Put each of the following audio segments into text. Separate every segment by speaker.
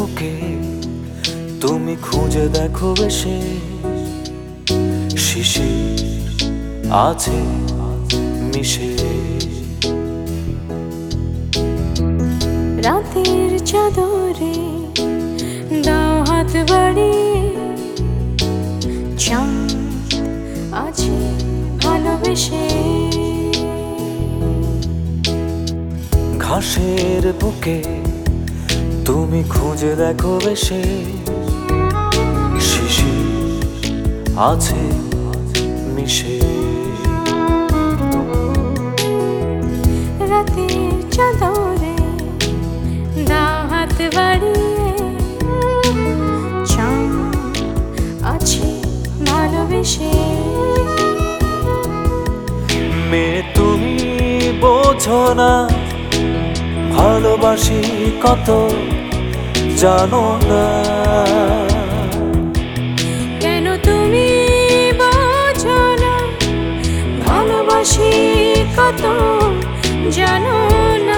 Speaker 1: বুকে তুমি খুঁজে দেখো বেশে, শিশির আছে মিশে।
Speaker 2: রাতের চাদরে দাও হাত বাড়িয়ে, চাঁদ আছে ভালোবেসে।
Speaker 1: ঘাসের বুকে তুমি খুঁজে দেখো বেশে, শিশির আছে মিশে।
Speaker 2: রাতের চাদরে দাও হাত বাড়িয়ে, চাঁদ আছে ভালোবেসে।
Speaker 1: মেয়ে তুমি বোঝো না ভালোবাসি কত, জানো না
Speaker 2: কেন তুমি বোঝো না ভালোবাসি কত, জানো না।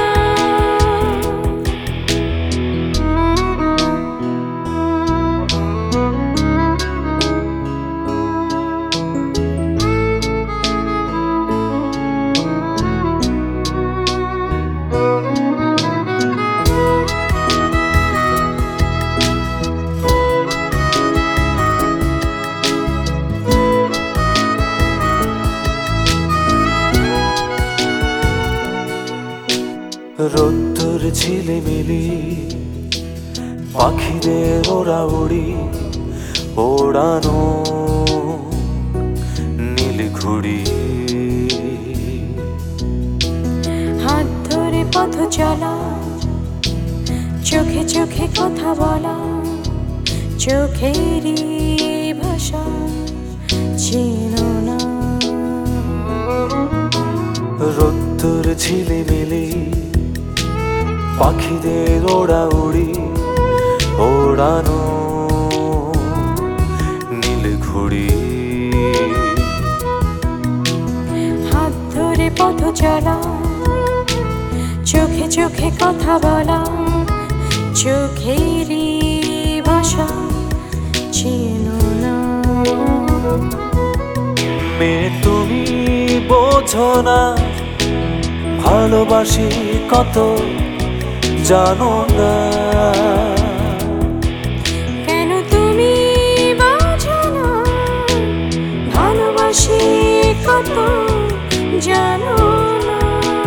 Speaker 1: রোদ্দুর ঝিলিমিলি পাখিদের ওড়াউড়ি, ওড়ানো নীল ঘুড়ি।
Speaker 2: হাত ধরে পথ চলা, চোখে চোখে কথা বলা, চোখেরই ভাষা চেনো না।
Speaker 1: রোদ্দুর ঝিলিমিলি পাখিদের ওড়াউড়ি, ওড়ানো নীল ঘুড়ি।
Speaker 2: হাত ধরে পথ চলা, চোখে চোখে কথা বলা, চোখেরই ভাষা চেনো না।
Speaker 1: মেয়ে তুমি বোঝো না ভালোবাসি কত, জানো না
Speaker 2: কেন তুমি বোঝো না ভালোবাসি কত, জানো না।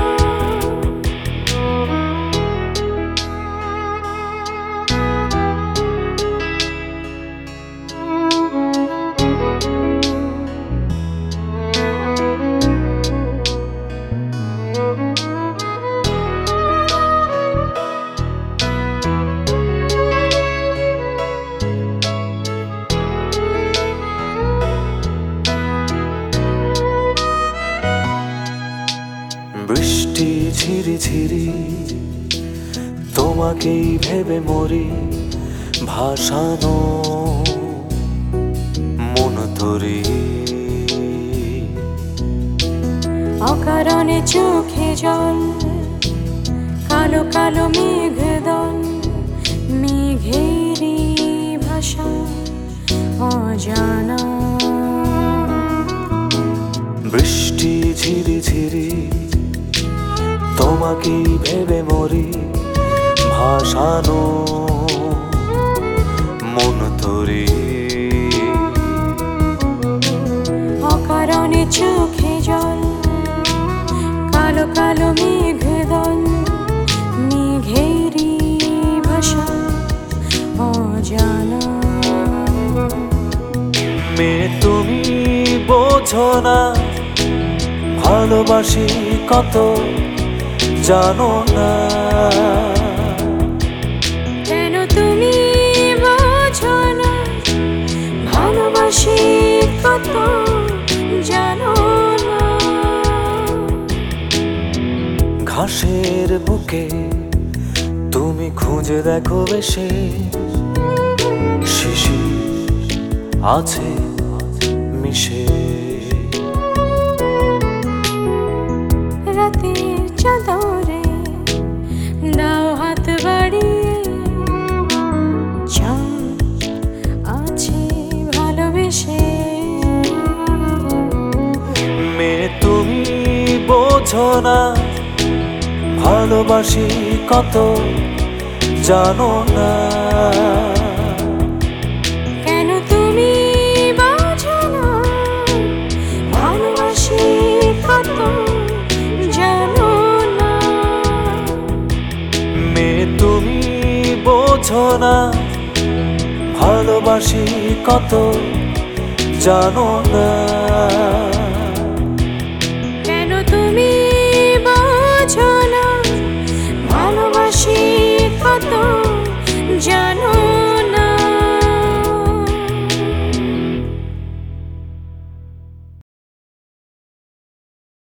Speaker 1: বৃষ্টি ঝিরি ঝিরি তোমাকেই ভেবে মরি, ভাসানো মন তরি।
Speaker 2: অকারণে চোখে জল, কালো কালো মেঘ দল, মেঘেরই ভাষা অজানা।
Speaker 1: বৃষ্টি ঝিরি ঝিরি তোমাকেই ভেবে মরি, ভাসানো মন তরি।
Speaker 2: অকারণে চোখে জল, কালো কালো মেঘ দল, মেঘেরই ভাষা অজানা।
Speaker 1: মেয়ে তুমি বোঝো না ভালোবাসি কত, জানো না
Speaker 2: কেন তুমি বোঝো না ভালোবাসি কত, জানো না।
Speaker 1: ঘাসের বুকে তুমি খুঁজে দেখো বেশে, শিশির আছে মিশে।
Speaker 2: রাতের চাদরে দাও হাত বাড়িয়ে,
Speaker 1: বোঝো না ভালোবাসি কত জানো না।
Speaker 2: কেন তুমি বোঝো না ভালোবাসি কত জানো না।
Speaker 1: মেয়ে তুমি বোঝো না ভালোবাসি কত জানো না।